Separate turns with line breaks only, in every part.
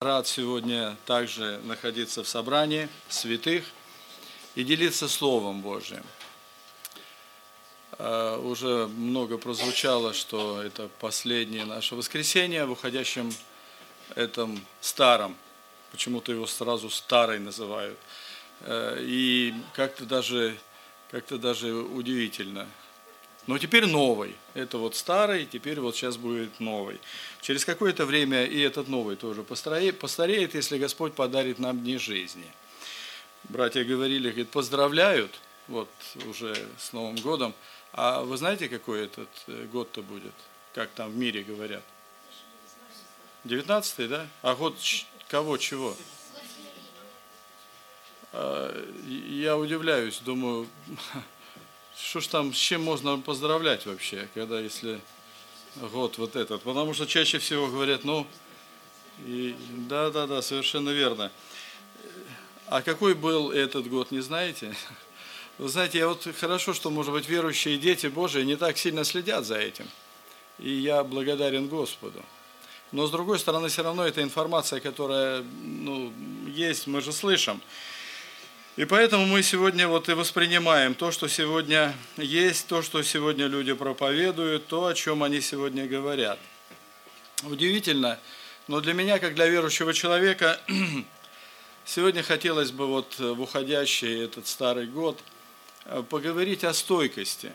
Рад сегодня также находиться в собрании святых и делиться Словом Божьим. Уже много прозвучало, что это последнее наше воскресенье в уходящем этом старом. Почему-то его сразу старый называют. И как-то даже удивительно. Но теперь новый. Это вот старый, теперь вот сейчас будет новый. Через какое-то время и этот новый тоже постареет, если Господь подарит нам дни жизни. Братья говорили, говорит, поздравляют, вот уже с Новым годом. А вы знаете, какой этот год-то будет? Как там в мире говорят? 19-й, да? А год кого, чего? Я удивляюсь, думаю... Что ж там, с чем можно поздравлять вообще, когда если год вот этот? Потому что чаще всего говорят, да, совершенно верно. А какой был этот год, не знаете? Вы знаете, вот хорошо, что, может быть, верующие дети Божии не так сильно следят за этим. И я благодарен Господу. Но, с другой стороны, все равно это информация, которая, есть, мы же слышим. И поэтому мы сегодня вот и воспринимаем то, что сегодня есть, то, что сегодня люди проповедуют, то, о чем они сегодня говорят. Удивительно, но для меня, как для верующего человека, сегодня хотелось бы вот в уходящий этот старый год поговорить о стойкости.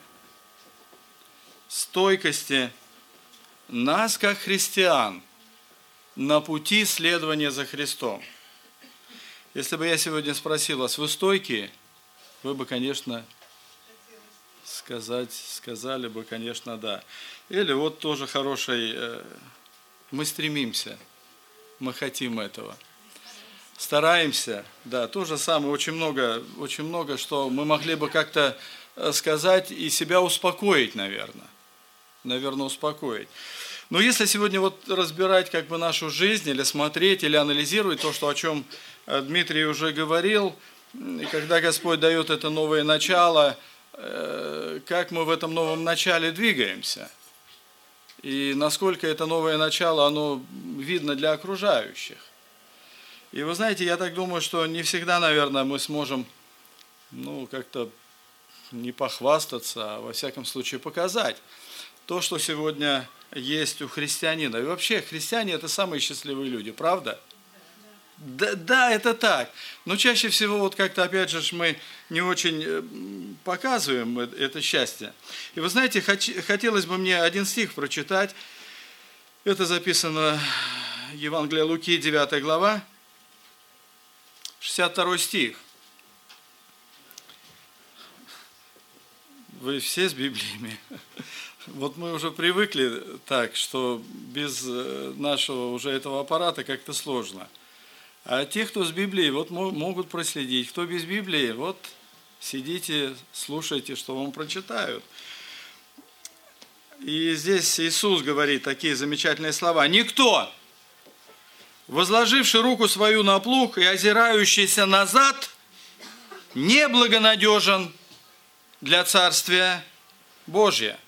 Стойкости нас, как христиан, на пути следования за Христом. Если бы я сегодня спросил вас, вы стойкие, вы бы, конечно, сказали бы, конечно, да. Или вот тоже хороший, мы стремимся, мы хотим этого. Стараемся, да, то же самое, очень много, что мы могли бы как-то сказать и себя успокоить, наверное, успокоить. Но если сегодня вот разбирать как бы нашу жизнь, или смотреть, или анализировать то, о чем Дмитрий уже говорил, когда Господь дает это новое начало, как мы в этом новом начале двигаемся, и насколько это новое начало, оно видно для окружающих. И вы знаете, я так думаю, что не всегда, наверное, мы сможем, как-то не похвастаться, а во всяком случае показать то, что сегодня есть у христианина. И вообще, христиане – это самые счастливые люди, правда? Да, это так. Но чаще всего, вот как-то, опять же, мы не очень показываем это счастье. И вы знаете, хотелось бы мне один стих прочитать. Это записано в Евангелии Луки, 9 глава, 62 стих. Вы все с Библиями? Вот мы уже привыкли так, что без нашего уже этого аппарата как-то сложно. А те, кто с Библией, вот могут проследить. Кто без Библии, вот сидите, слушайте, что вам прочитают. И здесь Иисус говорит такие замечательные слова. «Никто, возложивший руку свою на плуг и озирающийся назад, неблагонадежен для Царствия Божия».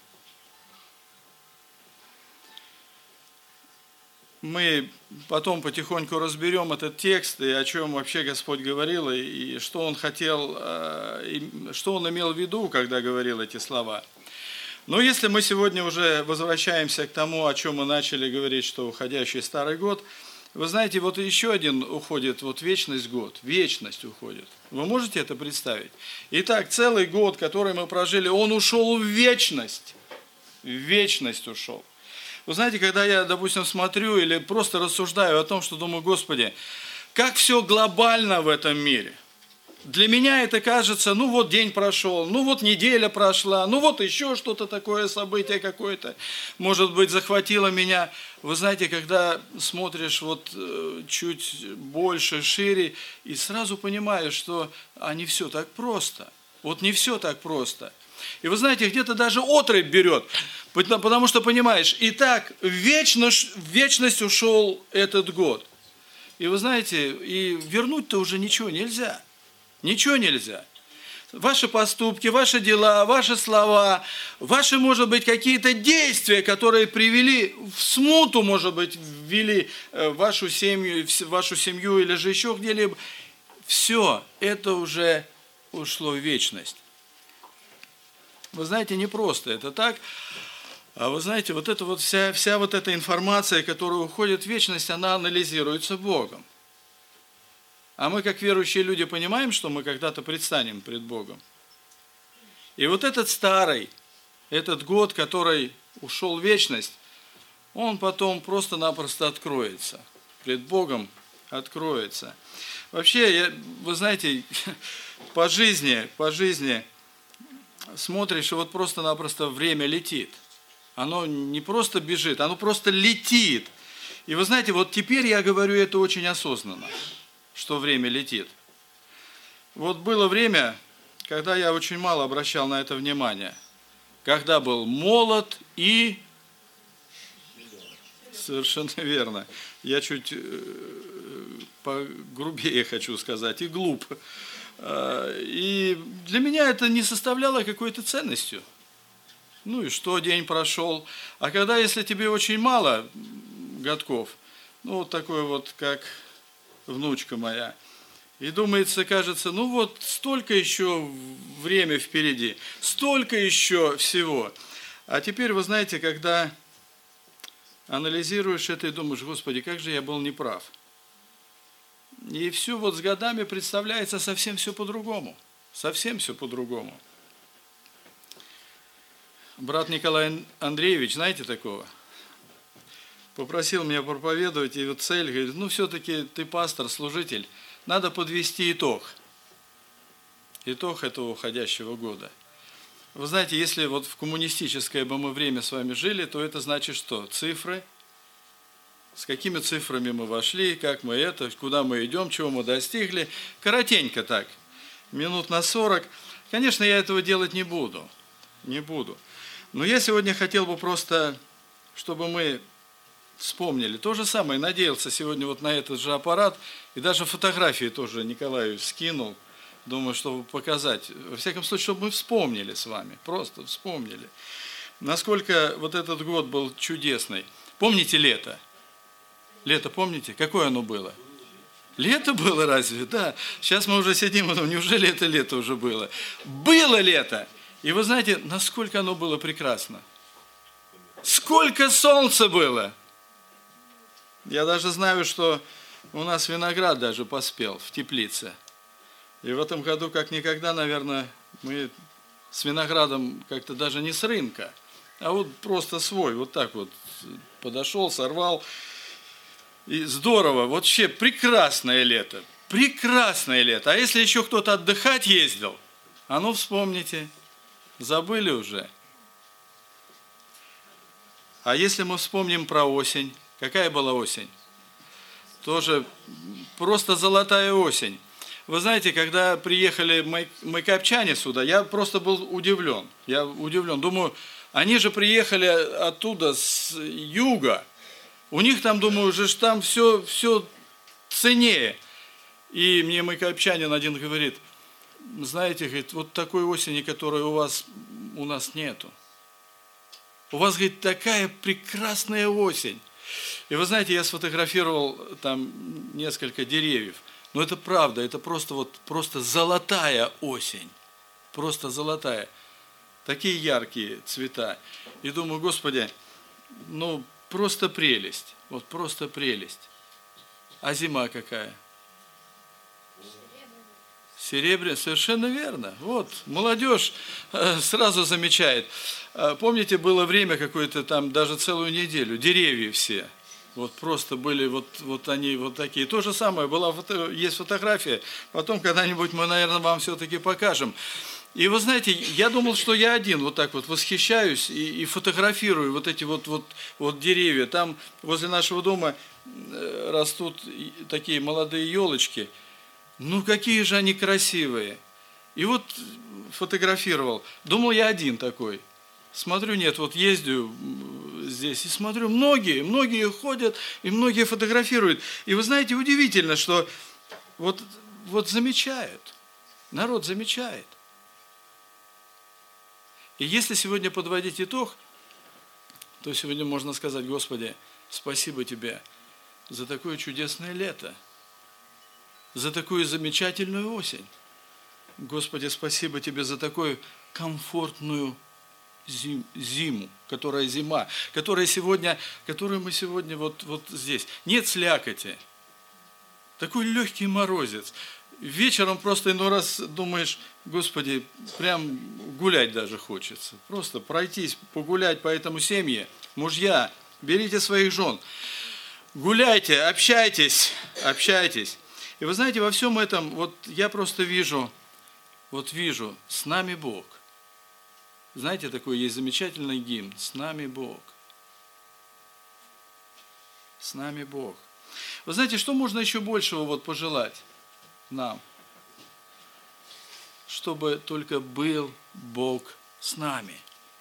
Мы потом потихоньку разберем этот текст, и о чем вообще Господь говорил, и что Он хотел, и что Он имел в виду, когда говорил эти слова. Но если мы сегодня уже возвращаемся к тому, о чем мы начали говорить, что уходящий старый год, вы знаете, вот еще один уходит, вот вечность уходит. Вы можете это представить? Итак, целый год, который мы прожили, он ушел в вечность ушел. Вы знаете, когда я, допустим, смотрю или просто рассуждаю о том, что думаю, Господи, как все глобально в этом мире. Для меня это кажется, вот день прошел, вот неделя прошла, вот еще что-то такое, событие какое-то, может быть, захватило меня. Вы знаете, когда смотришь вот чуть больше, шире, и сразу понимаешь, что не все так просто. Вот не все так просто. И вы знаете, где-то даже отрыбь берет, потому что понимаешь, и так в вечность ушел этот год. И вы знаете, и вернуть-то уже ничего нельзя. Ваши поступки, ваши дела, ваши слова, ваши, может быть, какие-то действия, которые привели в смуту, может быть, ввели вашу семью или же еще где-либо. Все это уже ушло в вечность. Вы знаете, не просто это так. А вы знаете, вот эта вот вся вот эта информация, которая уходит в вечность, она анализируется Богом. А мы, как верующие люди, понимаем, что мы когда-то предстанем пред Богом. И вот этот год, который ушел в вечность, он потом просто-напросто откроется. Пред Богом откроется. Вообще, вы знаете, по жизни смотришь, и вот просто-напросто время летит. Оно не просто бежит, оно просто летит. И вы знаете, вот теперь я говорю это очень осознанно, что время летит. Вот было время, когда я очень мало обращал на это внимание. Когда был молод и... Совершенно верно. Я чуть погрубее хочу сказать, и глуп. И для меня это не составляло какой-то ценностью. Ну и что, день прошел. А когда, если тебе очень мало годков, ну вот такой вот, как внучка моя, и думается, кажется, ну вот столько еще время впереди, столько еще всего. А теперь, вы знаете, когда анализируешь это и думаешь, Господи, как же я был неправ. И все вот с годами представляется совсем все по-другому. Совсем все по-другому. Брат Николай Андреевич, знаете такого? Попросил меня проповедовать, и вот цель, говорит, ну все-таки ты пастор, служитель, надо подвести итог. Итог этого уходящего года. Вы знаете, если вот в коммунистическое бы мы время с вами жили, то это значит что? Цифры. С какими цифрами мы вошли, как мы это, куда мы идем, чего мы достигли. Коротенько так, минут на 40. Конечно, я этого делать не буду. Но я сегодня хотел бы просто, чтобы мы вспомнили. То же самое, надеялся сегодня вот на этот же аппарат, и даже фотографии тоже Николаю скинул, думаю, чтобы показать. Во всяком случае, чтобы мы вспомнили с вами, просто вспомнили. Насколько вот этот год был чудесный. Помните лето? Лето помните? Какое оно было? Лето было разве? Да. Сейчас мы уже сидим, неужели это лето уже было? Было лето! И вы знаете, насколько оно было прекрасно. Сколько солнца было! Я даже знаю, что у нас виноград даже поспел в теплице. И в этом году, как никогда, наверное, мы с виноградом как-то даже не с рынка, а вот просто свой, вот так вот подошел, сорвал. И здорово, вообще прекрасное лето, прекрасное лето. А если еще кто-то отдыхать ездил, а ну вспомните. Забыли уже. А если мы вспомним про осень, какая была осень? Тоже просто золотая осень. Вы знаете, когда приехали майкопчане сюда, я просто был удивлен. Думаю, они же приехали оттуда, с юга. У них там, думаю, уже там все ценнее. И мне майкопчанин один говорит, знаете, говорит, вот такой осени, которой у нас нету. У вас, говорит, такая прекрасная осень. И вы знаете, я сфотографировал там несколько деревьев. Но это правда, это просто золотая осень. Просто золотая. Такие яркие цвета. И думаю, Господи, ну просто прелесть. Вот просто прелесть. А зима какая? Серебряная, совершенно верно. Вот, молодежь сразу замечает. Помните, было время какое-то там, даже целую неделю, деревья все. Вот просто были вот они вот такие. То же самое, есть фотография. Потом когда-нибудь мы, наверное, вам все-таки покажем. И вы знаете, я думал, что я один вот так вот восхищаюсь и фотографирую вот эти вот деревья. Там возле нашего дома растут такие молодые елочки. Ну, какие же они красивые. И вот фотографировал. Думал, я один такой. Смотрю, нет, вот ездю здесь и смотрю, многие ходят и многие фотографируют. И вы знаете, удивительно, что вот замечают. Народ замечает. И если сегодня подводить итог, то сегодня можно сказать: Господи, спасибо Тебе за такое чудесное лето, за такую замечательную осень. Господи, спасибо Тебе за такую комфортную зиму, которая зима, которую мы сегодня вот здесь. Нет слякоти. Такой легкий морозец. Вечером просто иной раз думаешь: Господи, прям гулять даже хочется. Просто пройтись, погулять по этому семье. Мужья, берите своих жен. Гуляйте, общайтесь. И вы знаете, во всем этом, вот я просто вижу, с нами Бог. Знаете, такой есть замечательный гимн: «С нами Бог». С нами Бог. Вы знаете, что можно еще большего пожелать нам? Чтобы только был Бог с нами.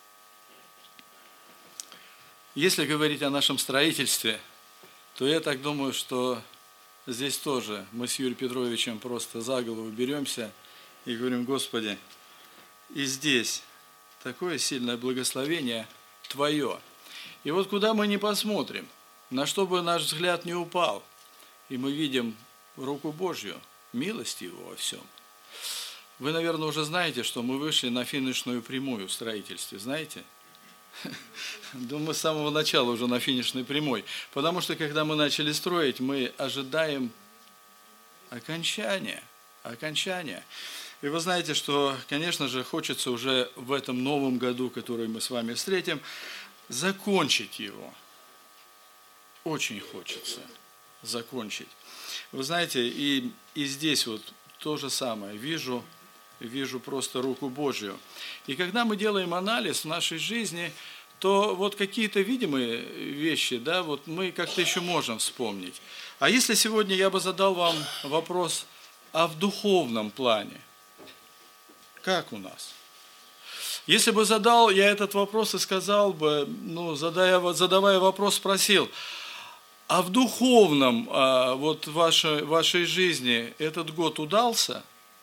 Если говорить о нашем строительстве, то я так думаю, что здесь тоже мы с Юрием Петровичем просто за голову беремся и говорим: Господи, и здесь такое сильное благословение Твое. И вот куда мы ни посмотрим, на что бы наш взгляд не упал, и мы видим руку Божью, милость Его во всем. Вы, наверное, уже знаете, что мы вышли на финишную прямую в строительстве, знаете? Думаю, с самого начала уже на финишной прямой. Потому что, когда мы начали строить, мы ожидаем окончания. И вы знаете, что, конечно же, хочется уже в этом новом году, который мы с вами встретим, закончить его. Очень хочется закончить. Вы знаете, и здесь то же самое. Вижу просто руку Божью. И когда мы делаем анализ в нашей жизни, то какие-то видимые вещи, мы как-то еще можем вспомнить. А если сегодня я бы задал вам вопрос в духовном плане, как у нас? Если бы задал я этот вопрос и сказал бы, задавая вопрос, спросил: а в духовном, вашей жизни этот год удался?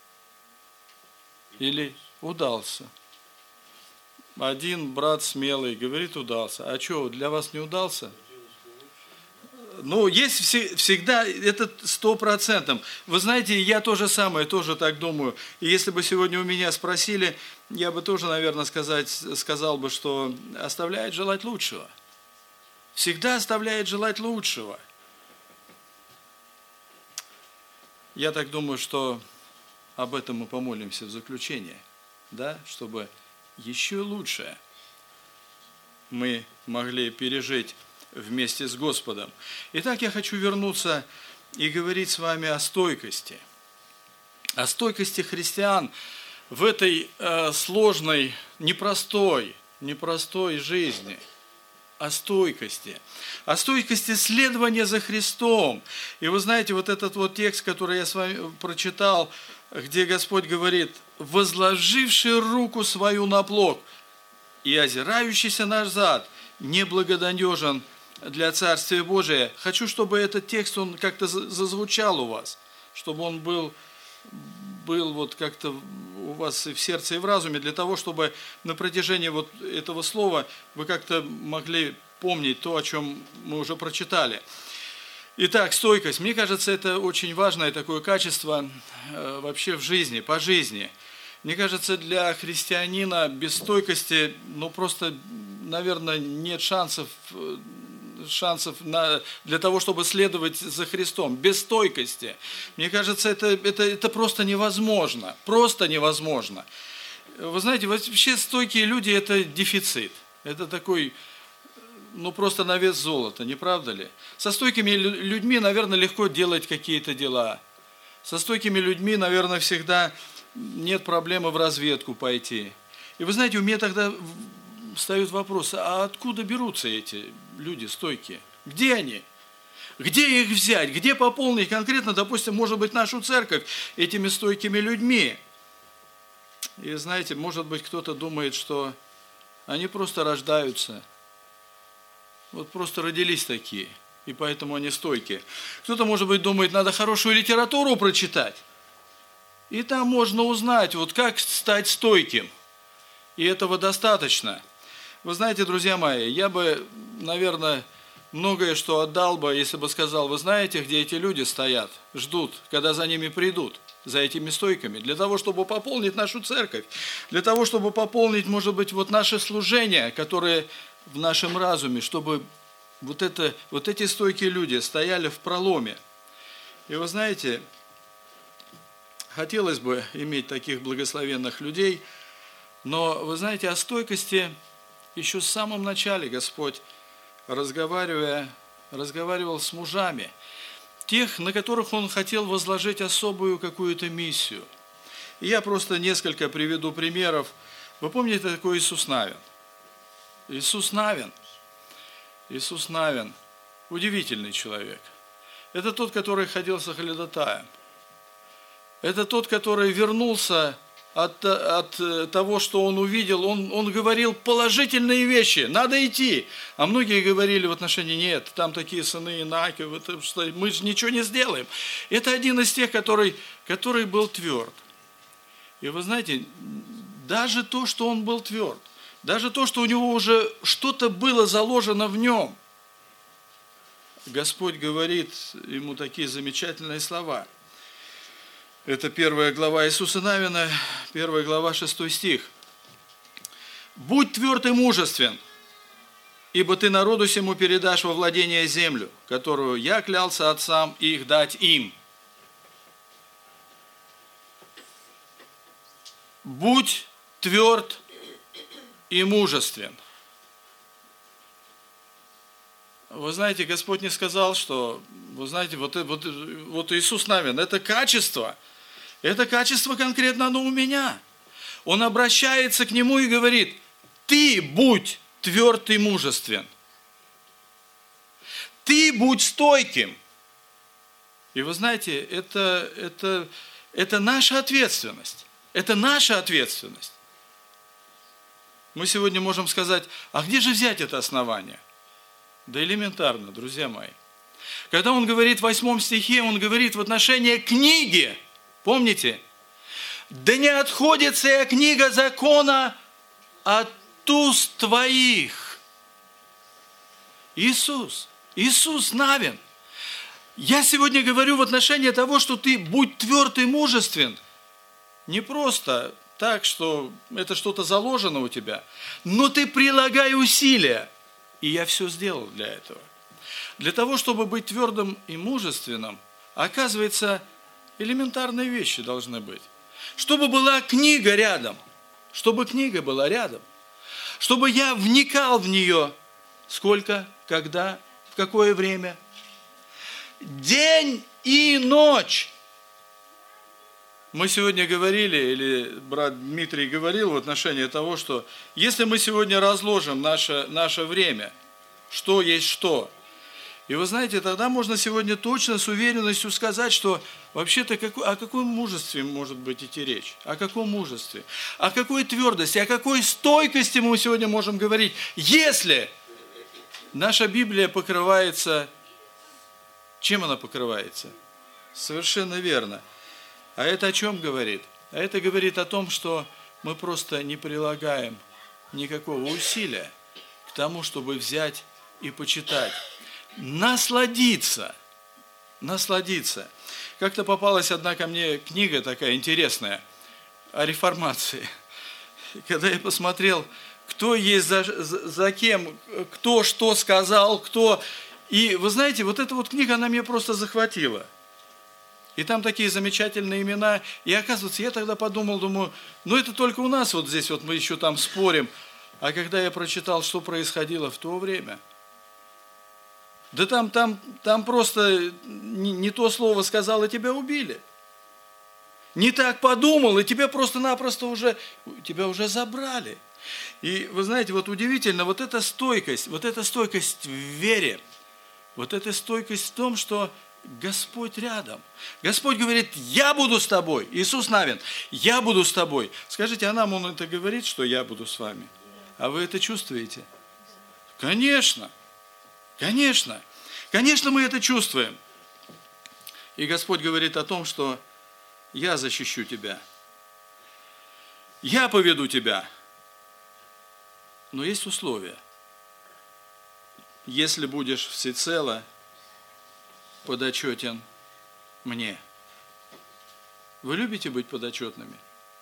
Или удался? Один брат смелый говорит: удался. А что, для вас не удался? Есть всегда, это 100%. Вы знаете, я тоже так думаю. И если бы сегодня у меня спросили, я бы тоже, наверное, сказал бы, что оставляет желать лучшего. Всегда оставляет желать лучшего. Я так думаю, что об этом мы помолимся в заключение, чтобы еще лучшее мы могли пережить вместе с Господом. Итак, я хочу вернуться и говорить с вами о стойкости. О стойкости христиан в этой сложной, непростой жизни. О стойкости следования за Христом. И вы знаете, этот текст, который я с вами прочитал, где Господь говорит: возложивший руку свою на плуг и озирающийся назад, неблагонадежен для Царствия Божия. Хочу, чтобы этот текст, он как-то зазвучал у вас, чтобы он был как-то у вас и в сердце, и в разуме, для того, чтобы на протяжении этого слова вы как-то могли помнить то, о чем мы уже прочитали. Итак, стойкость. Мне кажется, это очень важное такое качество вообще в жизни, по жизни. Мне кажется, для христианина без стойкости, просто, наверное, нет шансов для того, чтобы следовать за Христом. Без стойкости. Мне кажется, это просто невозможно. Просто невозможно. Вы знаете, вообще стойкие люди – это дефицит. Это такой, просто на вес золота, не правда ли? Со стойкими людьми, наверное, легко делать какие-то дела. Со стойкими людьми, наверное, всегда нет проблемы в разведку пойти. И вы знаете, у меня тогда встает вопрос: а откуда берутся эти люди стойкие? Где они? Где их взять? Где пополнить конкретно, допустим, может быть, нашу церковь этими стойкими людьми? И знаете, может быть, кто-то думает, что они просто рождаются. Просто родились такие, и поэтому они стойкие. Кто-то, может быть, думает, надо хорошую литературу прочитать. И там можно узнать, как стать стойким. И этого достаточно. Вы знаете, друзья мои, я бы, наверное, многое что отдал бы, если бы сказал, вы знаете, где эти люди стоят, ждут, когда за ними придут, за этими стойками, для того, чтобы пополнить нашу церковь, для того, чтобы пополнить, может быть, вот наше служение, которое в нашем разуме, чтобы вот эти стойкие люди стояли в проломе. И вы знаете, хотелось бы иметь таких благословенных людей, но вы знаете, о стойкости еще в самом начале Господь, разговаривал с мужами, тех, на которых Он хотел возложить особую какую-то миссию. И я просто несколько приведу примеров. Вы помните, такой Иисус Навин? Иисус Навин, удивительный человек. Это тот, который ходил с Ахаледотаем. Это тот, который вернулся от того, что он увидел. Он говорил положительные вещи, надо идти. А многие говорили в отношении, нет, там такие сыны Инаки, что мы же ничего не сделаем. Это один из тех, который был тверд. И вы знаете, даже то, что он был тверд, даже то, что у него уже что-то было заложено в нем, Господь говорит ему такие замечательные слова. Это 1 глава Иисуса Навина, 1 глава 6 стих. «Будь тверд и мужествен, ибо ты народу сему передашь во владение землю, которую я клялся отцам их дать им». Будь тверд и мужествен. Вы знаете, Господь не сказал, что, вы знаете, вот Иисус Навин, это качество конкретно оно у меня. Он обращается к нему и говорит, ты будь тверд и мужествен. Ты будь стойким. И вы знаете, это наша ответственность. Это наша ответственность. Мы сегодня можем сказать, а где же взять это основание? Да элементарно, друзья мои. Когда он говорит в 8 стихе, он говорит в отношении книги, помните? «Да не отходит сия книга закона от уст твоих». Иисус Навин. Я сегодня говорю в отношении того, что ты будь тверд и мужествен. Не просто так, что это что-то заложено у тебя, но ты прилагай усилия. И я все сделал для этого. Для того, чтобы быть твердым и мужественным, оказывается, элементарные вещи должны быть. Чтобы была книга рядом. Чтобы книга была рядом. Чтобы я вникал в нее. Сколько, когда, в какое время. День и ночь. Мы сегодня говорили, или брат Дмитрий говорил в отношении того, что если мы сегодня разложим наше время, что есть что, и вы знаете, тогда можно сегодня точно с уверенностью сказать, что вообще-то о каком мужестве может быть идти речь? О каком мужестве? О какой твердости, о какой стойкости мы сегодня можем говорить, если наша Библия покрывается, чем она покрывается? Совершенно верно. А это о чем говорит? А это говорит о том, что мы просто не прилагаем никакого усилия к тому, чтобы взять и почитать. Насладиться. Как-то попалась одна ко мне книга такая интересная о реформации. Когда я посмотрел, кто есть за кем, кто что сказал, кто... И вы знаете, вот эта вот книга, она меня просто захватила. И там такие замечательные имена. И оказывается, я тогда думаю, это только у нас вот здесь вот мы еще там спорим. А когда я прочитал, что происходило в то время, да там просто не то слово сказал, и тебя убили. Не так подумал, и тебя просто-напросто тебя уже забрали. И вы знаете, вот удивительно, вот эта стойкость в вере, вот эта стойкость в том, что Господь рядом. Господь говорит, я буду с тобой. Иисус Навин, я буду с тобой. Скажите, а нам Он это говорит, что я буду с вами? А вы это чувствуете? Конечно. Конечно мы это чувствуем. И Господь говорит о том, что я защищу тебя. Я поведу тебя. Но есть условия. Если будешь всецело подотчетен мне. Вы любите быть подотчетными?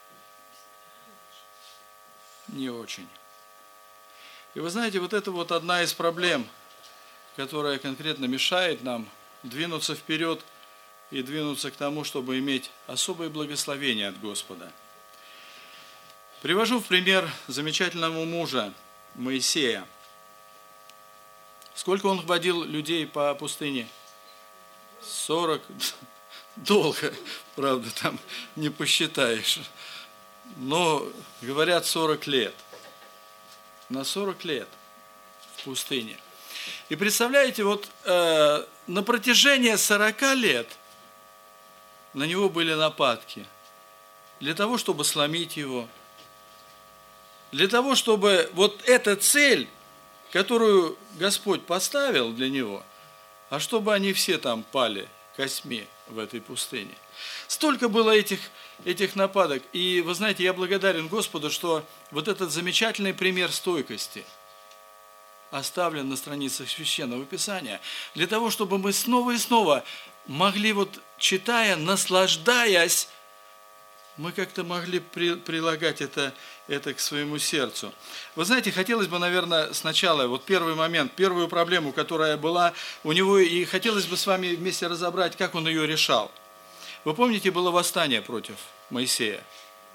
Не очень. И вы знаете, вот это вот одна из проблем, которая конкретно мешает нам двинуться вперед и двинуться к тому, чтобы иметь особое благословение от Господа. Привожу в пример замечательного мужа Моисея. Сколько он водил людей по пустыне? 40. Долго, правда, там не посчитаешь. Но, говорят, 40 лет. На 40 лет в пустыне. И представляете, вот на протяжении 40 лет на него были нападки. Для того, чтобы сломить его. Для того, чтобы вот эта цель, которую Господь поставил для него, а чтобы они все там пали косьми в этой пустыне. Столько было этих нападок. И вы знаете, я благодарен Господу, что вот этот замечательный пример стойкости оставлен на страницах Священного Писания, для того, чтобы мы снова и снова могли, вот читая, наслаждаясь, мы как-то могли прилагать это к своему сердцу. Вы знаете, хотелось бы, наверное, сначала, вот первый момент, первую проблему, которая была у него, и хотелось бы с вами вместе разобрать, как он ее решал. Вы помните, было восстание против Моисея.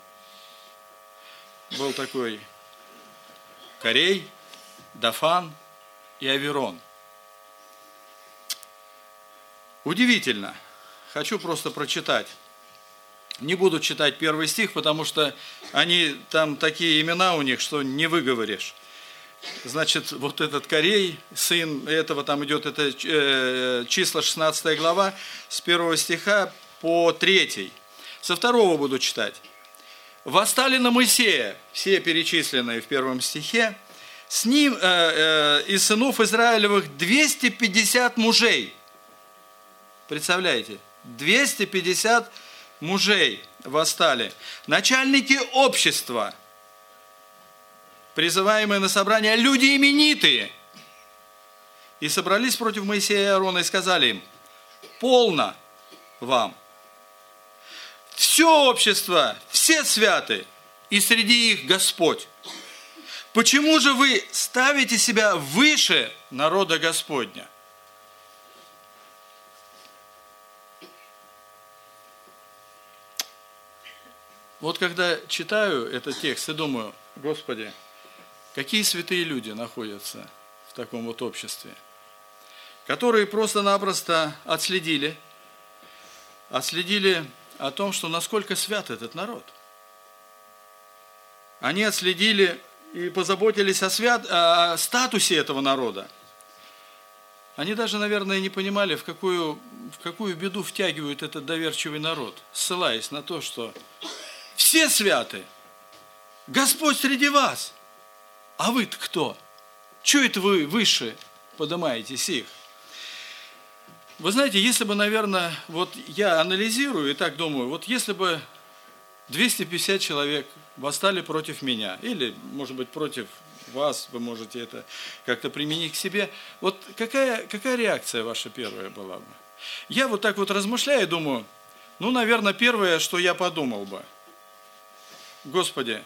Был такой Корей, Дафан и Аверон. Удивительно. Хочу просто прочитать. Не буду читать первый стих, потому что они там такие имена у них, что не выговоришь. Значит, вот этот Корей, сын этого, там идет это числа 16 глава, с 1 стиха по 3. Со 2 буду читать. «Восстали на Моисея», все перечисленные в 1 стихе, «с ним из сынов Израилевых 250 мужей». Представляете, 250 мужей восстали. Начальники общества, призываемые на собрание, люди именитые. И собрались против Моисея и Аарона и сказали им: полно вам. Все общество, все святы, и среди их Господь. Почему же вы ставите себя выше народа Господня? Вот когда читаю этот текст и думаю: Господи, какие святые люди находятся в таком вот обществе, которые просто-напросто отследили о том, что насколько свят этот народ. Они отследили и позаботились о статусе этого народа. Они даже, наверное, не понимали, в какую беду втягивают этот доверчивый народ, ссылаясь на то, что все святы, Господь среди вас, а вы-то кто? Чего это вы выше поднимаетесь их? Вы знаете, если бы, наверное, вот я анализирую и так думаю, вот если бы 250 человек восстали против меня, или, может быть, против вас, вы можете это как-то применить к себе, вот какая реакция ваша первая была бы? Я вот так вот размышляю и думаю, ну, наверное, первое, что я подумал бы: Господи,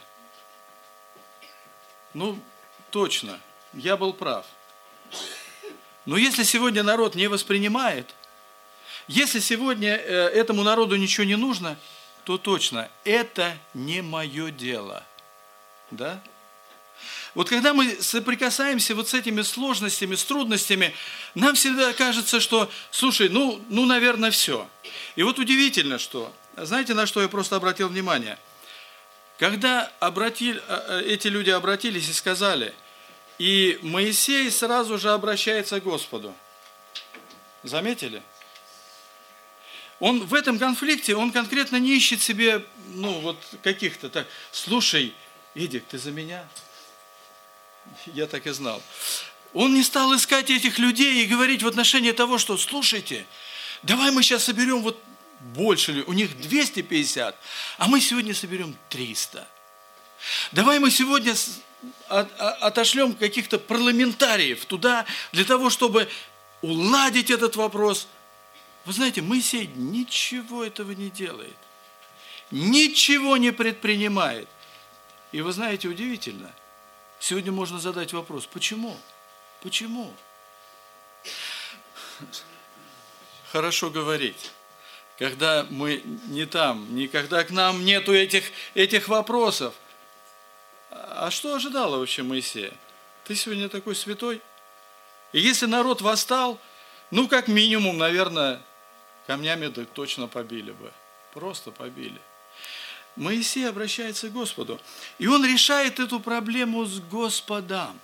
ну, точно, я был прав. Но если сегодня народ не воспринимает, если сегодня этому народу ничего не нужно, то точно, это не мое дело. Да? Вот когда мы соприкасаемся вот с этими сложностями, с трудностями, нам всегда кажется, что, слушай, ну, наверное, все. И вот удивительно, что, знаете, на что я просто обратил внимание? Когда эти люди обратились и сказали, и Моисей сразу же обращается к Господу. Заметили? Он в этом конфликте, он конкретно не ищет себе, каких-то так: слушай, Эдик, ты за меня? Я так и знал. Он не стал искать этих людей и говорить в отношении того, что, слушайте, давай мы сейчас соберем вот больше, у них 250, а мы сегодня соберем 300. Давай мы сегодня отошлем каких-то парламентариев туда, для того, чтобы уладить этот вопрос. Вы знаете, Моисей ничего этого не делает. Ничего не предпринимает. И вы знаете, удивительно. Сегодня можно задать вопрос, почему? Почему? Хорошо говорить, когда мы не там, никогда к нам нету этих вопросов. А что ожидало вообще Моисея? Ты сегодня такой святой? И если народ восстал, ну, как минимум, наверное, камнями точно побили бы. Просто побили. Моисей обращается к Господу. И он решает эту проблему с Господом.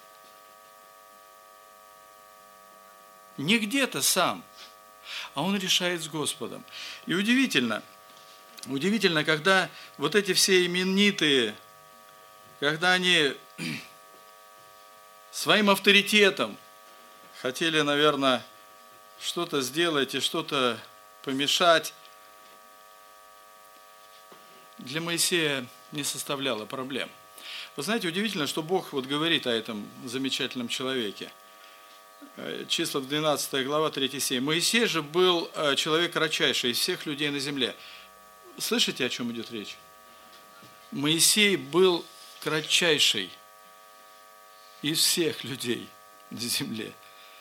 Не где-то сам, а он решает с Господом. И удивительно, когда вот эти все именитые, когда они своим авторитетом хотели, наверное, что-то сделать и что-то помешать, для Моисея не составляло проблем. Вы знаете, удивительно, что Бог вот говорит о этом замечательном человеке. Числа 12 глава, 3 стих. Моисей же был человек кратчайший из всех людей на земле. Слышите, о чем идет речь? Моисей был кратчайший из всех людей на земле.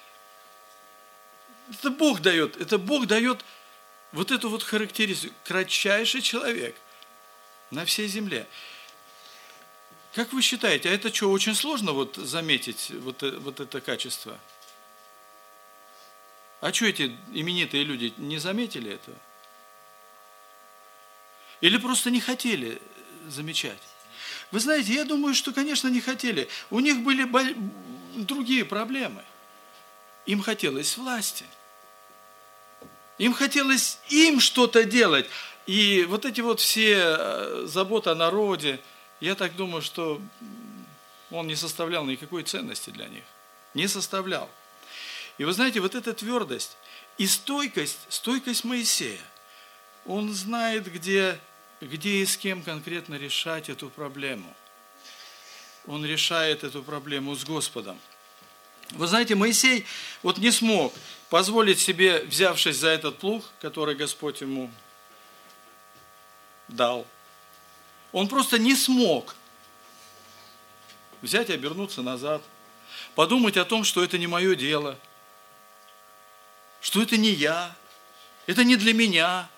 Это Бог дает вот эту вот характеристику. Кратчайший человек на всей земле. Как вы считаете, а это что, очень сложно вот заметить вот это качество? А что эти именитые люди не заметили этого? Или просто не хотели замечать? Вы знаете, я думаю, что, конечно, не хотели. У них были другие проблемы. Им хотелось власти. Им хотелось им что-то делать. И вот эти вот все заботы о народе, я так думаю, что он не составлял никакой ценности для них. Не составлял. И вы знаете, вот эта твердость и стойкость Моисея, он знает, где и с кем конкретно решать эту проблему. Он решает эту проблему с Господом. Вы знаете, Моисей вот не смог позволить себе, взявшись за этот плуг, который Господь ему дал, он просто не смог взять и обернуться назад, подумать о том, что это не мое дело, что это не я, это не для меня.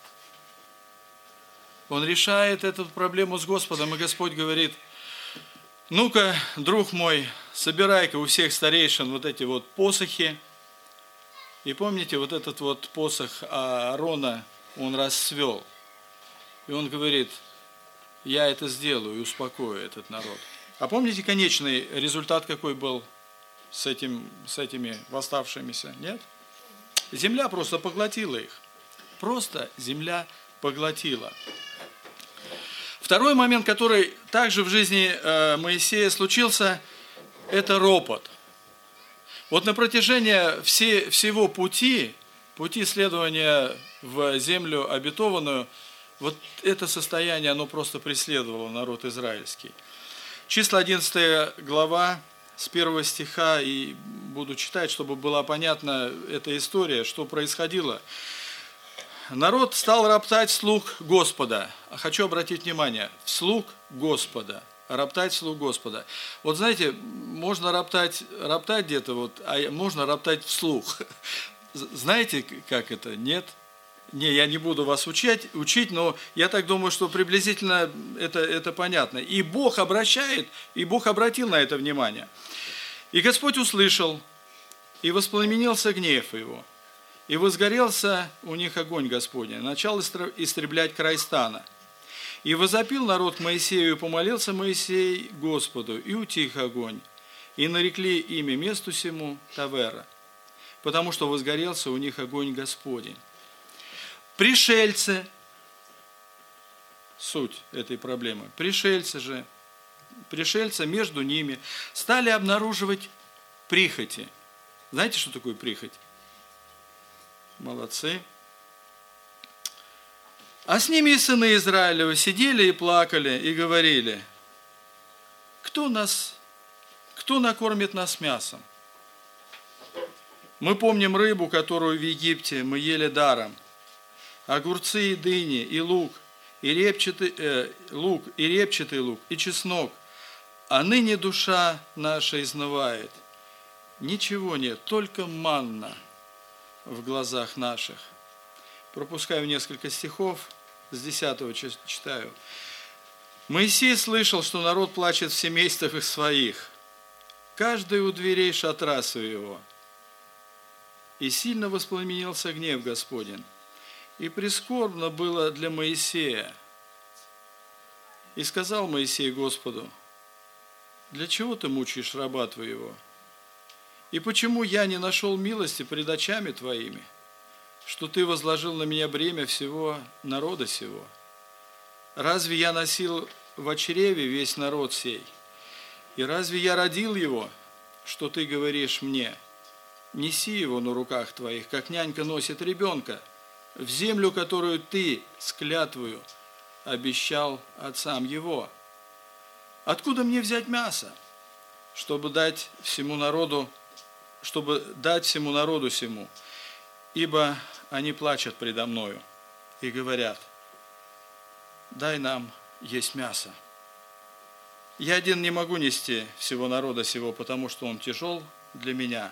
Он решает эту проблему с Господом, и Господь говорит: ну-ка, друг мой, собирай-ка у всех старейшин вот эти вот посохи. И помните, вот этот вот посох Аарона он расцвел. И он говорит: я это сделаю и успокою этот народ. А помните, конечный результат какой был с этими восставшимися? Нет? Земля просто поглотила их. Просто земля поглотила. Второй момент, который также в жизни Моисея случился, это ропот. Вот на протяжении всего пути следования в землю обетованную, вот это состояние, оно просто преследовало народ израильский. Числа 11 глава, с 1 стиха, и буду читать, чтобы была понятна эта история, что происходило. Народ стал роптать вслух Господа. Хочу обратить внимание, вслух Господа. Роптать вслух Господа. Вот знаете, можно роптать где-то, вот, а можно роптать вслух. Знаете, как это? Нет? Не, я не буду вас учить, но я так думаю, что приблизительно это понятно. И Бог обращает, и Бог обратил на это внимание. И Господь услышал, и воспламенился гнев его, и возгорелся у них огонь Господень, начал истреблять край стана. И возопил народ к Моисею, и помолился Моисей Господу, и утих огонь, и нарекли имя месту сему Тавера, потому что возгорелся у них огонь Господень. Пришельцы, суть этой проблемы, пришельцы между ними стали обнаруживать прихоти. Знаете, что такое прихоть? Молодцы. А с ними и сыны Израилевы сидели и плакали, и говорили: кто нас кто накормит нас мясом? Мы помним рыбу, которую в Египте мы ели даром. Огурцы и дыни, и лук, и репчатый лук, и чеснок. А ныне душа наша изнывает. Ничего нет, только манна в глазах наших. Пропускаю несколько стихов, с 10 читаю. Моисей слышал, что народ плачет в семействах их своих, каждый у дверей шатра своего. И сильно воспламенился гнев Господень, и прискорбно было для Моисея. И сказал Моисей Господу: для чего ты мучаешь раба твоего? И почему я не нашел милости пред очами твоими, что ты возложил на меня бремя всего народа сего? Разве я носил в чреве весь народ сей? И разве я родил его, что ты говоришь мне: неси его на руках твоих, как нянька носит ребенка, в землю, которую ты с клятвою обещал отцам его? Откуда мне взять мясо, чтобы дать всему народу сему? Ибо они плачут предо мною и говорят: дай нам есть мясо. Я один не могу нести всего народа сего, потому что он тяжел для меня.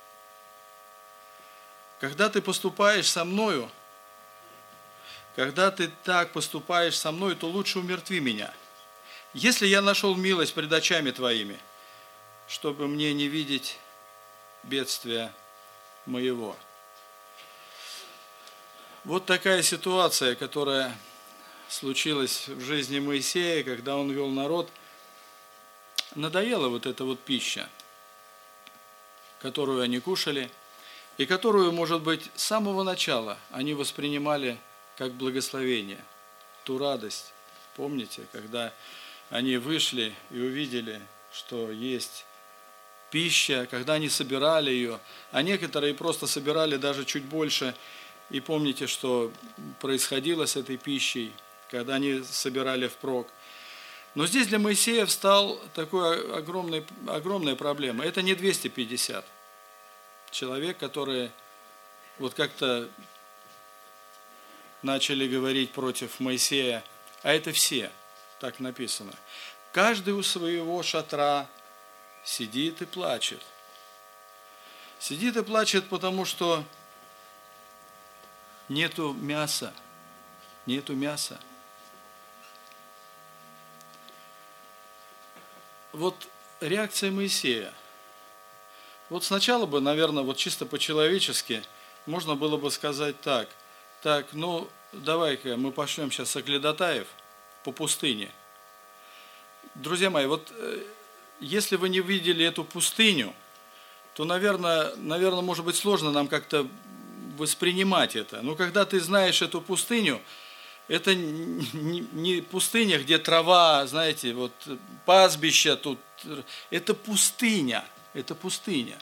Когда ты поступаешь со мною, когда ты так поступаешь со мною, то лучше умертви меня, если я нашел милость пред очами твоими, чтобы мне не видеть бедствия моего. Вот такая ситуация, которая случилась в жизни Моисея, когда он вел народ. Надоела вот эта вот пища, которую они кушали, и которую, может быть, с самого начала они воспринимали как благословение, ту радость. Помните, когда они вышли и увидели, что есть пища, когда они собирали ее, а некоторые просто собирали даже чуть больше. И помните, что происходило с этой пищей, когда они собирали впрок. Но здесь для Моисея встала такая огромная проблема. Это не 250 человек, которые вот как-то начали говорить против Моисея, а это все, так написано. Каждый у своего шатра сидит и плачет. Сидит и плачет, потому что нету мяса. Нету мяса. Вот реакция Моисея. Вот сначала бы, наверное, вот чисто по-человечески можно было бы сказать так, ну давай-ка мы пошлем сейчас соглядатаев по пустыне. Друзья мои, вот если вы не видели эту пустыню, то, наверное, может быть сложно нам как-то воспринимать это. Но когда ты знаешь эту пустыню, это не пустыня, где трава, знаете, вот пастбище тут. Это пустыня. Это пустыня.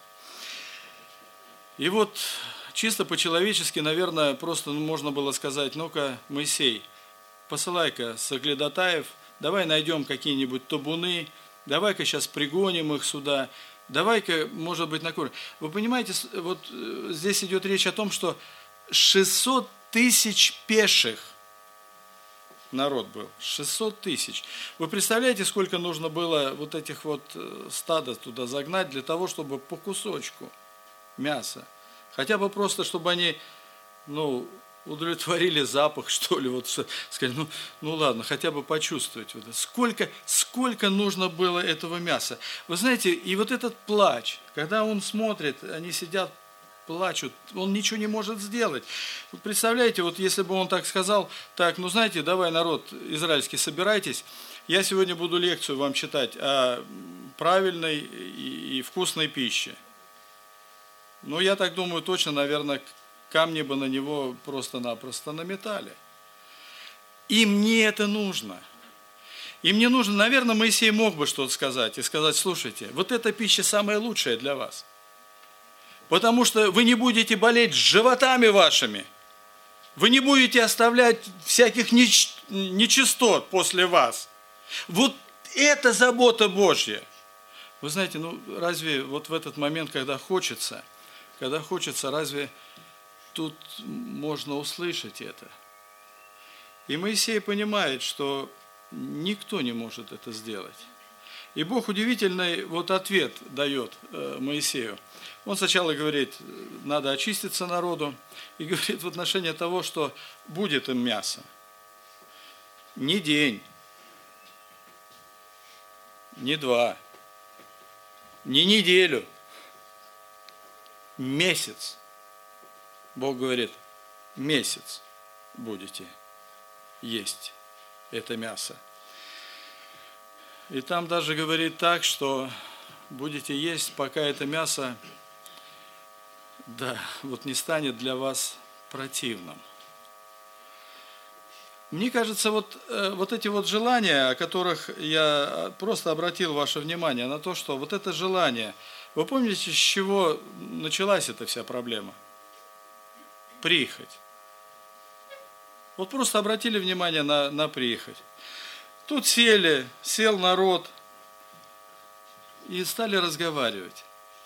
И вот чисто по-человечески, наверное, просто можно было сказать: ну-ка, Моисей, посылай-ка соглядатаев, давай найдем какие-нибудь табуны, давай-ка сейчас пригоним их сюда, давай-ка, может быть, накормим. Вы понимаете, вот здесь идет речь о том, что 600 тысяч пеших народ был, 600 тысяч. Вы представляете, сколько нужно было вот этих вот стада туда загнать для того, чтобы по кусочку мяса, хотя бы просто, чтобы они, удовлетворили запах, что ли, вот сказать, ну ладно, хотя бы почувствовать. Вот, сколько нужно было этого мяса. Вы знаете, и вот этот плач, когда он смотрит, они сидят, плачут, он ничего не может сделать. Вот представляете, вот если бы он так сказал: так, знаете, давай, народ израильский, собирайтесь, я сегодня буду лекцию вам читать о правильной и вкусной пище. Я так думаю, точно, наверное, камни бы на него просто-напросто наметали. Им не это нужно. Им не нужно, наверное, Моисей мог бы что-то сказать и сказать: слушайте, вот эта пища самая лучшая для вас. Потому что вы не будете болеть животами вашими. Вы не будете оставлять всяких нечистот после вас. Вот это забота Божья. Вы знаете, ну разве вот в этот момент, когда хочется, разве тут можно услышать это? И Моисей понимает, что никто не может это сделать. И Бог удивительный вот ответ дает Моисею. Он сначала говорит, надо очиститься народу, и говорит в отношении того, что будет им мясо. Не день, не два, не неделю, месяц. Бог говорит, месяц будете есть это мясо. И там даже говорит так, что будете есть, пока это мясо, да, вот не станет для вас противным. Мне кажется, вот эти вот желания, о которых я просто обратил ваше внимание на то, что вот это желание, вы помните, с чего началась эта вся проблема? Прихоть. Вот просто обратили внимание на прихоть. Тут сел народ и стали разговаривать.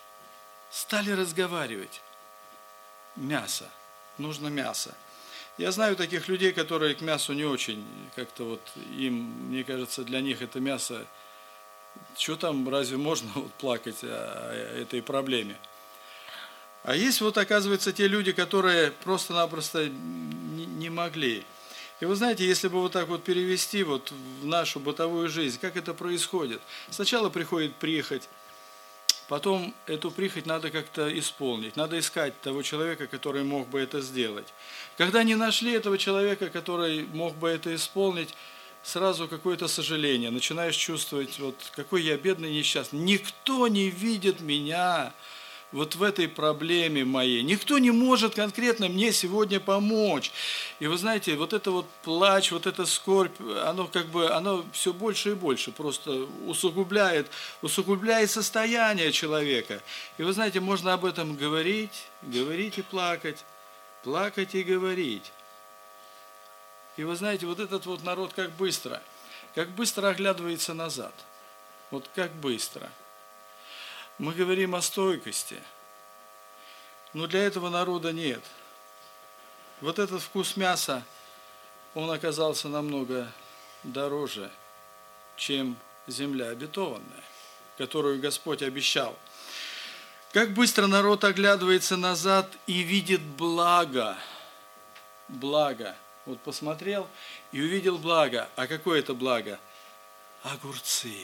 Мясо. Нужно мясо. Я знаю таких людей, которые к мясу не очень, как-то вот им, мне кажется, для них это мясо, что там, разве можно вот плакать о этой проблеме? А есть вот, оказывается, те люди, которые просто-напросто не могли. И вы знаете, если бы вот так вот перевести вот в нашу бытовую жизнь, как это происходит? Сначала приходит прихоть, потом эту прихоть надо как-то исполнить, надо искать того человека, который мог бы это сделать. Когда не нашли этого человека, который мог бы это исполнить, сразу какое-то сожаление, начинаешь чувствовать, вот какой я бедный несчастный, никто не видит меня вот в этой проблеме моей. Никто не может конкретно мне сегодня помочь. И вы знаете, вот это вот плач, вот эта скорбь, оно все больше и больше просто усугубляет состояние человека. И вы знаете, можно об этом говорить и плакать и говорить. И вы знаете, вот этот вот народ как быстро оглядывается назад. Вот как быстро. Мы говорим о стойкости, но для этого народа нет. Вот этот вкус мяса, он оказался намного дороже, чем земля обетованная, которую Господь обещал. Как быстро народ оглядывается назад и видит благо. Благо. Вот посмотрел и увидел благо. А какое это благо? Огурцы.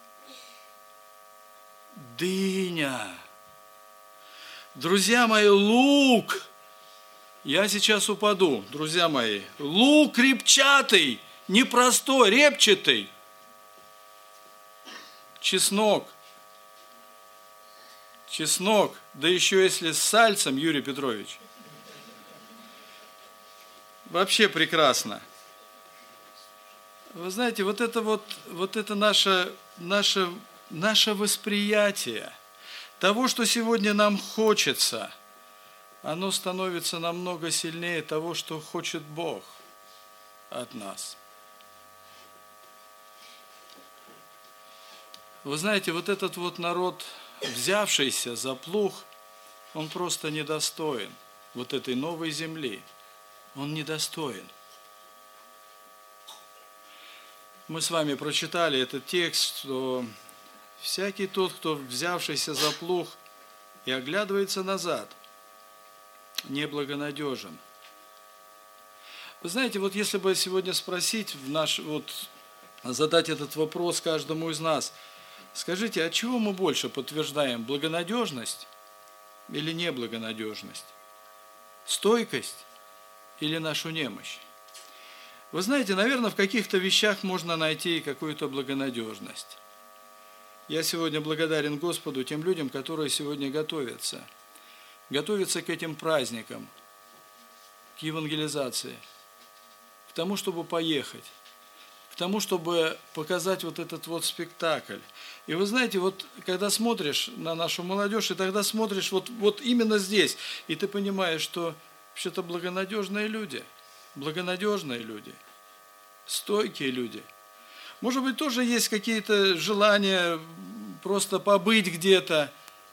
Дыня. Друзья мои, лук. Я сейчас упаду, друзья мои. Лук репчатый, непростой, репчатый. Чеснок, да еще если с сальцем, Юрий Петрович. Вообще прекрасно. Вы знаете, вот это наше восприятие того, что сегодня нам хочется, оно становится намного сильнее того, что хочет Бог от нас. Вы знаете, вот этот вот народ, взявшийся за плуг, он просто недостоин вот этой новой земли. Он недостоин. Мы с вами прочитали этот текст, что всякий тот, кто взявшийся за плуг и оглядывается назад, неблагонадежен. Вы знаете, вот если бы сегодня спросить, задать этот вопрос каждому из нас, скажите, от чего мы больше подтверждаем, благонадежность или неблагонадежность? Стойкость или нашу немощь? Вы знаете, наверное, в каких-то вещах можно найти какую-то благонадежность. Я сегодня благодарен Господу тем людям, которые сегодня готовятся к этим праздникам, к евангелизации, к тому, чтобы поехать, к тому, чтобы показать вот этот вот спектакль. И вы знаете, вот когда смотришь на нашу молодежь, и тогда смотришь вот именно здесь, и ты понимаешь, что вообще-то благонадежные люди, стойкие люди. Может быть, тоже есть какие-то желания просто побыть где-то,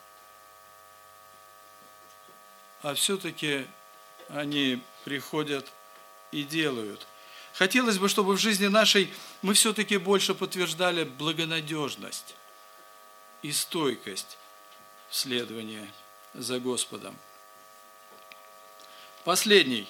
а все-таки они приходят и делают. Хотелось бы, чтобы в жизни нашей мы все-таки больше подтверждали благонадежность и стойкость в следовании за Господом. Последний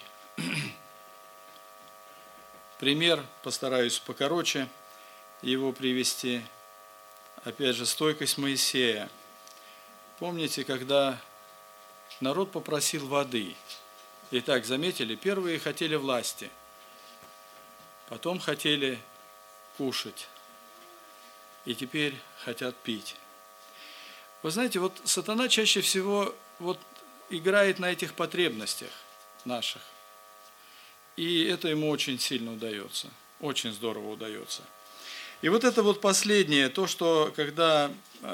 пример, постараюсь покороче его привести. Опять же, стойкость Моисея. Помните, когда народ попросил воды? Итак, заметили, первые хотели власти, потом хотели кушать, и теперь хотят пить. Вы знаете, вот сатана чаще всего играет на этих потребностях наших. И это ему очень сильно удается, очень здорово удается. И вот это вот последнее, то, что когда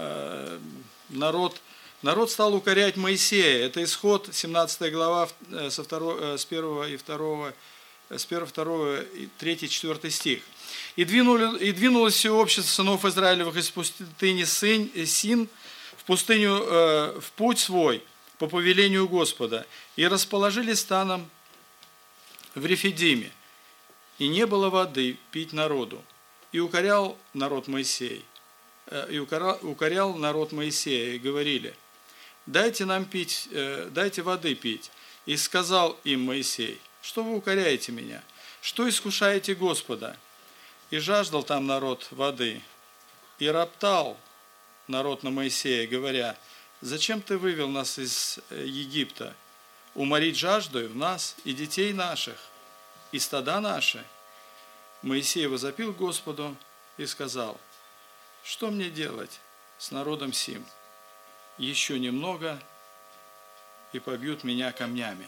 народ стал укорять Моисея, это Исход, 17 глава, с 1 и 2, с 1, 2 и 3, 4 стих. «И двинулось все общество сынов Израилевых из пустыни Син в пустыню, в путь свой, по повелению Господа, и расположились станом в Рефидиме, и не было воды пить народу. И укорял народ Моисея, и говорили: дайте нам пить, дайте воды пить. И сказал им Моисей: что вы укоряете меня? Что искушаете Господа? И жаждал там народ воды, и роптал народ на Моисея, говоря: зачем ты вывел нас из Египта? Уморить жаждою нас и детей наших, и стада наши. Моисей возопил Господу и сказал: что мне делать с народом сим? Еще немного, и побьют меня камнями.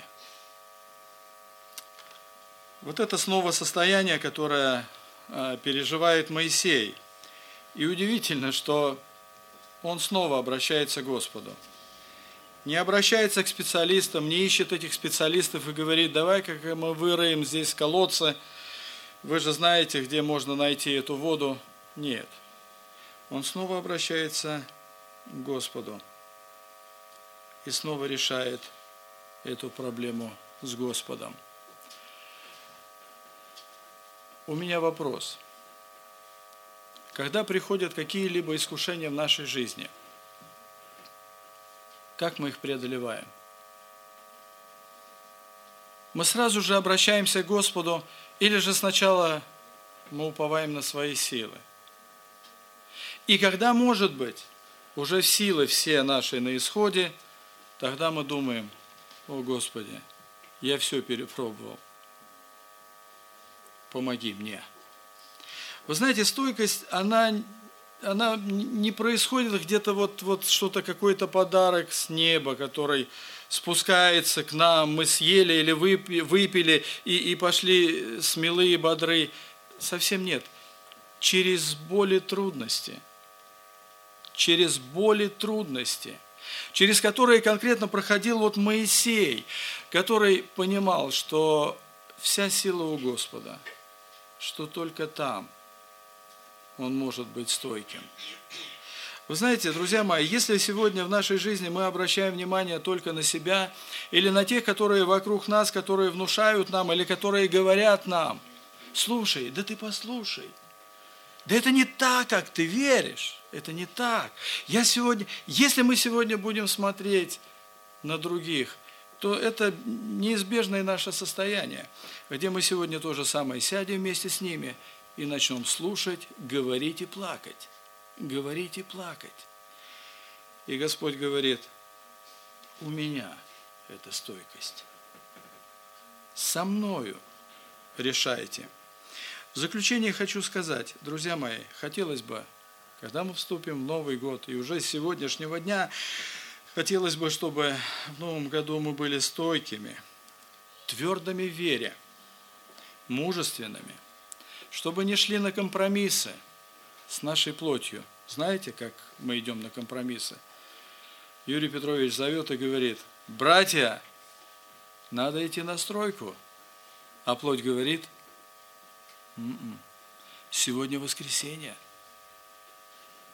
Вот это снова состояние, которое переживает Моисей. И удивительно, что он снова обращается к Господу. Не обращается к специалистам, не ищет этих специалистов и говорит: давай-ка мы выроем здесь колодцы, вы же знаете, где можно найти эту воду. Нет. Он снова обращается к Господу и снова решает эту проблему с Господом. У меня вопрос. Когда приходят какие-либо искушения в нашей жизни, как мы их преодолеваем? Мы сразу же обращаемся к Господу, или же сначала мы уповаем на свои силы? И когда, может быть, уже силы все наши на исходе, тогда мы думаем: о Господи, я все перепробовал, помоги мне. Вы знаете, стойкость, она не происходит где-то вот что-то, какой-то подарок с неба, который спускается к нам, мы съели или выпили и пошли смелые, бодры. Совсем нет. Через боли и трудности, через которые конкретно проходил вот Моисей, который понимал, что вся сила у Господа, что только там он может быть стойким. Вы знаете, друзья мои, если сегодня в нашей жизни мы обращаем внимание только на себя или на тех, которые вокруг нас, которые внушают нам или которые говорят нам: слушай, да ты послушай, да это не так, как ты веришь, это не так. Если мы сегодня будем смотреть на других, то это неизбежное наше состояние, где мы сегодня то же самое сядем вместе с ними и начнем слушать, говорить и плакать. Говорить и плакать. И Господь говорит: у меня эта стойкость. Со мною решайте. В заключение хочу сказать, друзья мои, хотелось бы, когда мы вступим в Новый год, и уже с сегодняшнего дня, хотелось бы, чтобы в Новом году мы были стойкими, твердыми в вере, мужественными, чтобы не шли на компромиссы с нашей плотью. Знаете, как мы идем на компромиссы? Юрий Петрович зовет и говорит: братья, надо идти на стройку. А плоть говорит: сегодня воскресенье.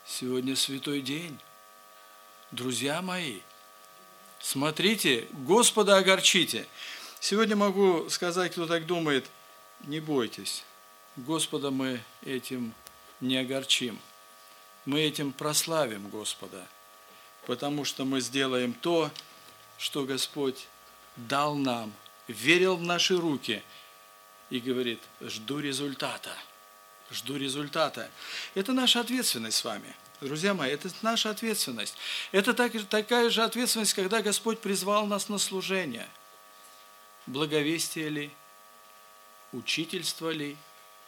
Сегодня святой день. Друзья мои, смотрите, Господа огорчите. Сегодня могу сказать, кто так думает, не бойтесь. Господа мы этим не огорчим. Мы этим прославим Господа, потому что мы сделаем то, что Господь дал нам, верил в наши руки и говорит, жду результата. Жду результата. Это наша ответственность с вами. Друзья мои, это наша ответственность. Это такая же ответственность, когда Господь призвал нас на служение. Благовестие ли, учительство ли,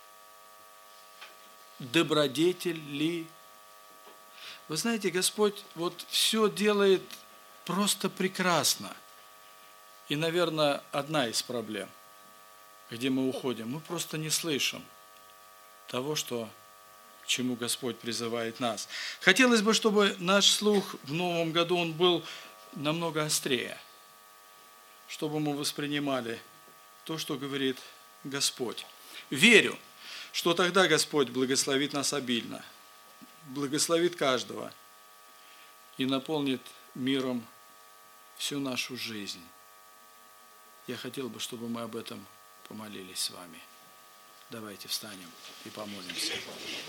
добродетель ли. Вы знаете, Господь вот все делает просто прекрасно. И, наверное, одна из проблем, где мы уходим, мы просто не слышим того, к чему Господь призывает нас. Хотелось бы, чтобы наш слух в новом году он был намного острее, чтобы мы воспринимали то, что говорит Господь. Верю, что тогда Господь благословит нас обильно, благословит каждого и наполнит миром всю нашу жизнь. Я хотел бы, чтобы мы об этом помолились с вами. Давайте встанем и помолимся.